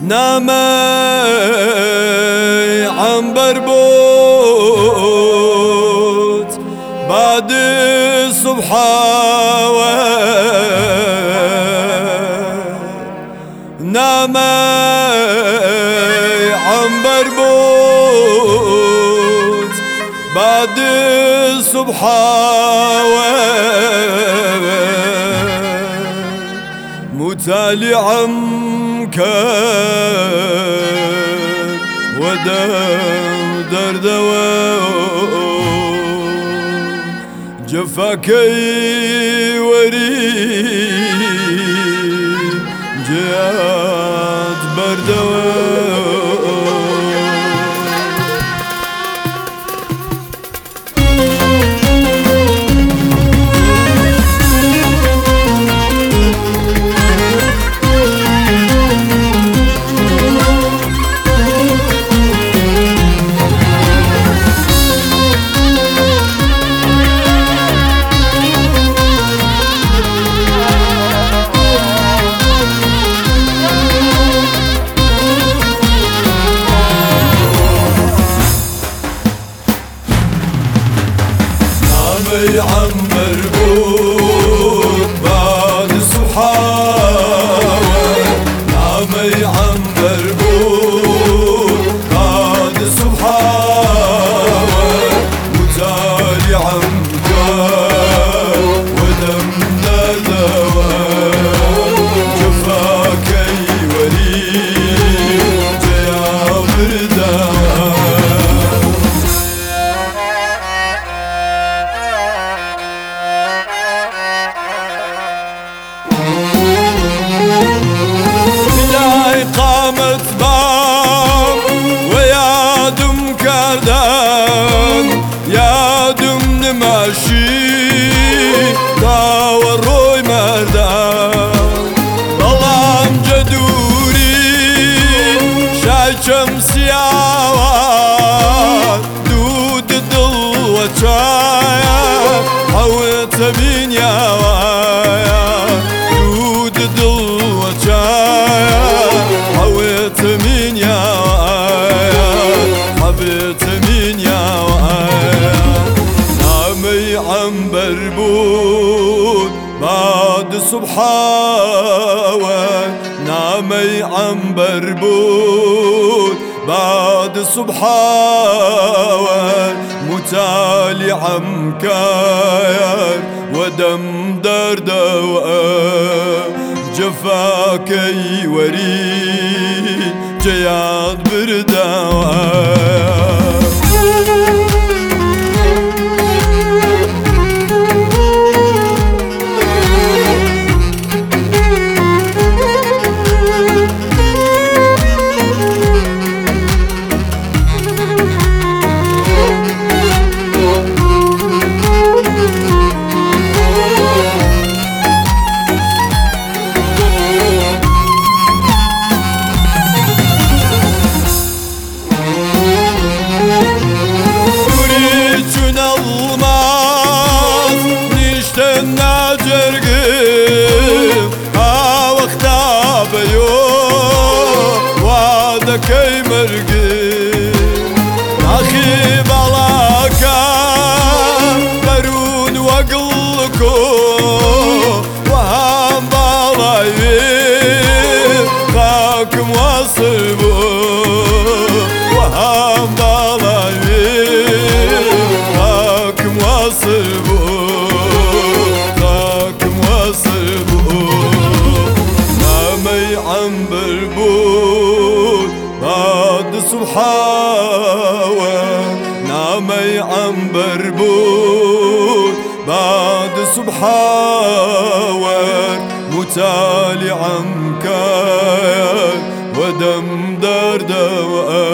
نامي عنبر بوت بعد الصبح نامي عنبر بوت بعد الصبح متالي عمكر ودم دردوى جفاكي وريد جات بردوى عنبر بوت بعد الصبحاوة نامي عنبر بوت بعد الصبحاوة وتالي عمكر ودم ندوى جفاكي وريد جيا بردوى قامت بام ويا دم كردان يا دم نماشي داور روي مردان ظلام جدوري شاي شمسياوات دود الضل وشايا حوت من ياوايا دود الضل وشايا حويت من يا حبيت من يا نامي عنبر بوت بعد الصبحاوة نامي عنبر بوت بعد الصبحاوة متالي عمكاير ودم دردوى جفاكي وريد جياد بردوى ناجرقم ها وقتا بيو وعدكي مرقم أخي بلاكا برون وقلكو وهم بلايين خاكم واصبو وهم بلايين خاكم واصبو نامي عنبر بوت بعد الصبحاوة نامي عنبر بوت بعد الصبحاوة متالي عمكاير ودم دردوى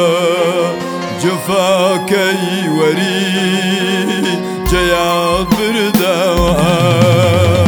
جفاكي وريد جياد بردوى